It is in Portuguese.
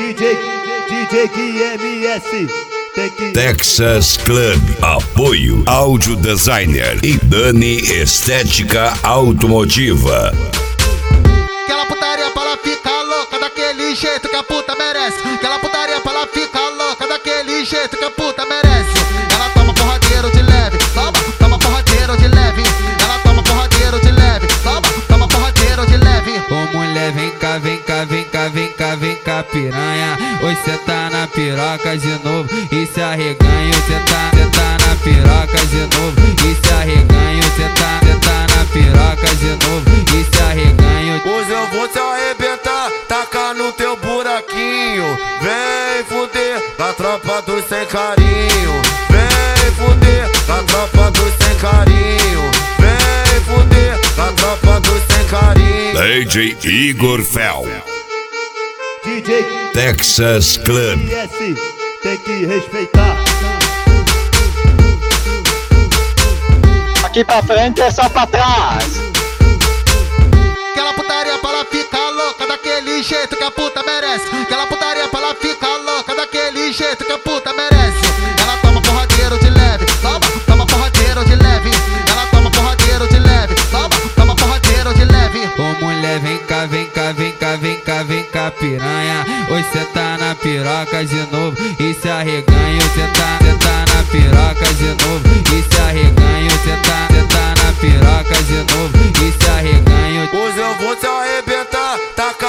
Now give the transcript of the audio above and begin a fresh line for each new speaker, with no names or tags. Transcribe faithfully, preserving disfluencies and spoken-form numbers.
D J, D J Gui M S.
Texas Club, apoio Áudio Designer e Dani Estética Automotiva.
Aquela putaria pra ela ficar louca daquele jeito que a puta merece. Aquela putaria pra ela ficar louca daquele jeito que a puta merece. Ela toma porradeiro de leve, toma, toma porradeiro de leve. Ela toma porradeiro de leve, toma, toma porradeiro de leve.
Ô mulher, vem cá, vem cá, vem cá, vem cá, vem cá, piranha. Hoje cê tá na piroca de novo e se arreganha. Cê tá, cê tá na piroca de novo e se arreganha. Cê tá, cê tá na piroca de novo e se arreganha.
Hoje eu vou te arrebentar, tacar no teu buraquinho. Vem fuder na tropa dos sem carinho. Vem fuder na tropa dos sem carinho. Vem fuder na tropa dos sem carinho.
D J Igor Fel,
D J
Texas Club.
M S, tem que respeitar.
Aqui pra frente é só pra trás.
Aquela putaria pra ela ficar louca daquele jeito que a puta merece. Aquela putaria pra ela ficar louca daquele jeito que a puta merece. Ela toma porradeiro de leve, toma, toma porradeiro de leve. Ela toma porradeiro de leve, toma, toma porradeiro de leve.
Ô mulher, vem cá, vem cá, vem cá, vem cá, vem cá, piranha. Hoje cê tá na piroca de novo e se arreganha. Cê tá, cê tá na piroca de novo e se arreganha. Cê tá, cê tá na piroca de novo e se arreganha.
Hoje eu vou te arrebentar, tacar